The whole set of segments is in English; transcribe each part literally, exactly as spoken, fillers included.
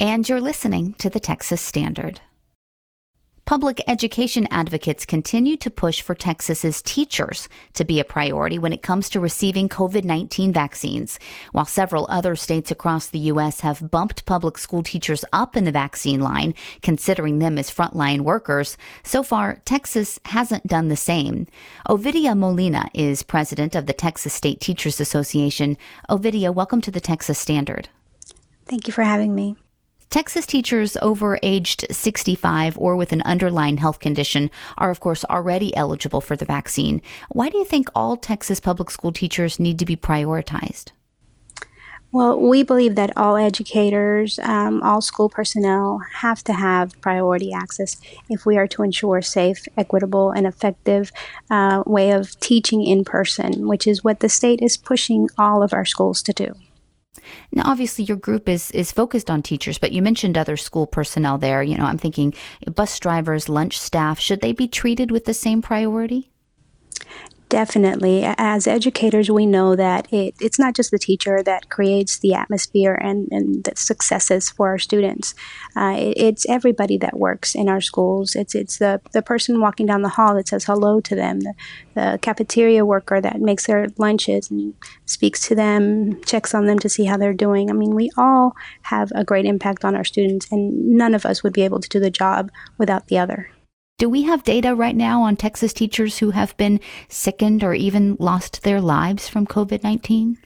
And you're listening to the Texas Standard. Public education advocates continue to push for Texas's teachers to be a priority when it comes to receiving COVID nineteen vaccines. While several other states across the U S have bumped public school teachers up in the vaccine line, considering them as frontline workers, so far Texas hasn't done the same. Ovidia Molina is president of the Texas State Teachers Association. Ovidia, welcome to the Texas Standard. Thank you for having me. Texas teachers over aged sixty-five or with an underlying health condition are, of course, already eligible for the vaccine. Why do you think all Texas public school teachers need to be prioritized? Well, we believe that all educators, um, all school personnel have to have priority access if we are to ensure safe, equitable, and effective uh, way of teaching in person, which is what the state is pushing all of our schools to do. Now, obviously, your group is, is focused on teachers, but you mentioned other school personnel there. You know, I'm thinking bus drivers, lunch staff. Should they be treated with the same priority? Definitely. As educators, we know that it, it's not just the teacher that creates the atmosphere and, and the successes for our students. Uh, it, it's everybody that works in our schools. It's it's the, the person walking down the hall that says hello to them, the, the cafeteria worker that makes their lunches and speaks to them, checks on them to see how they're doing. I mean, we all have a great impact on our students, and none of us would be able to do the job without the other. Do we have data right now on Texas teachers who have been sickened or even lost their lives from COVID nineteen?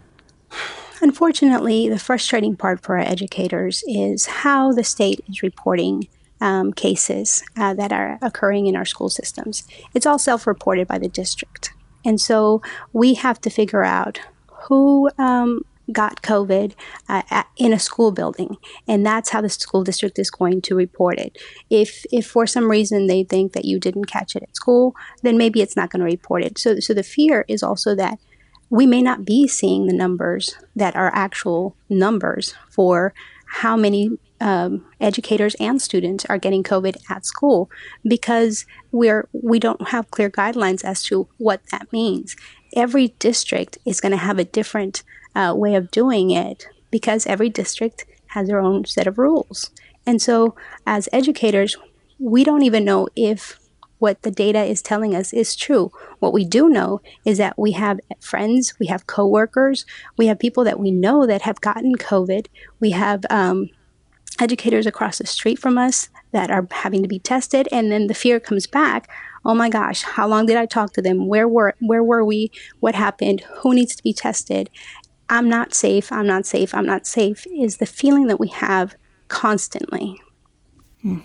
Unfortunately, the frustrating part for our educators is how the state is reporting um, cases uh, that are occurring in our school systems. It's all self-reported by the district. And so we have to figure out who um, got COVID uh, at, in a school building, and that's how the school district is going to report it. If if for some reason they think that you didn't catch it at school, then maybe it's not going to report it. So, so the fear is also that we may not be seeing the numbers that are actual numbers for how many um, educators and students are getting COVID at school, because we're we don't have clear guidelines as to what that means. Every district is going to have a different Uh, way of doing it, because every district has their own set of rules. And so as educators, we don't even know if what the data is telling us is true. What we do know is that we have friends, we have coworkers, we have people that we know that have gotten COVID. We have um, educators across the street from us that are having to be tested, and then the fear comes back. Oh my gosh, how long did I talk to them? Where were where were we? What happened? Who needs to be tested? I'm not safe, I'm not safe, I'm not safe is the feeling that we have constantly. Hmm.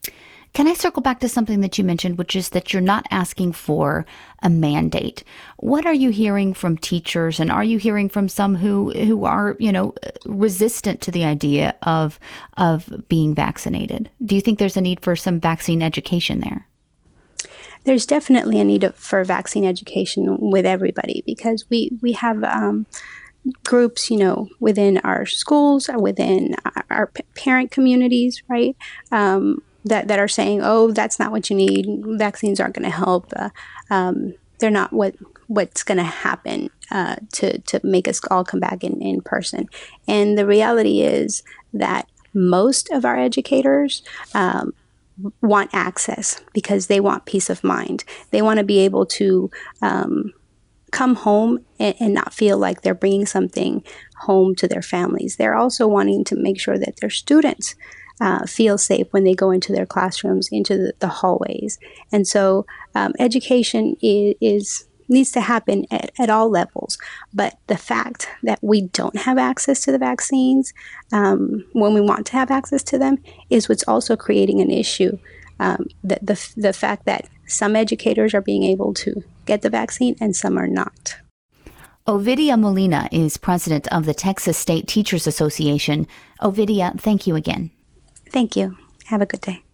Can I circle back to something that you mentioned, which is that you're not asking for a mandate? What are you hearing from teachers, and are you hearing from some who, who are, you know, resistant to the idea of, of being vaccinated? Do you think there's a need for some vaccine education there? There's definitely a need for vaccine education with everybody, because we, we have um, groups, you know, within our schools, within our parent communities, right, um, that, that are saying, oh, that's not what you need. Vaccines aren't going to help. Uh, um, they're not what what's going to happen uh, to, to make us all come back in, in person. And the reality is that most of our educators um, want access because they want peace of mind. They want to be able to um, come home and, and not feel like they're bringing something home to their families. They're also wanting to make sure that their students uh, feel safe when they go into their classrooms, into the, the hallways. And so um, education is, is needs to happen at, at all levels. But the fact that we don't have access to the vaccines um, when we want to have access to them is what's also creating an issue. Um, the, the, the fact that some educators are being able to get the vaccine and some are not. Ovidia Molina is president of the Texas State Teachers Association. Ovidia, thank you again. Thank you. Have a good day.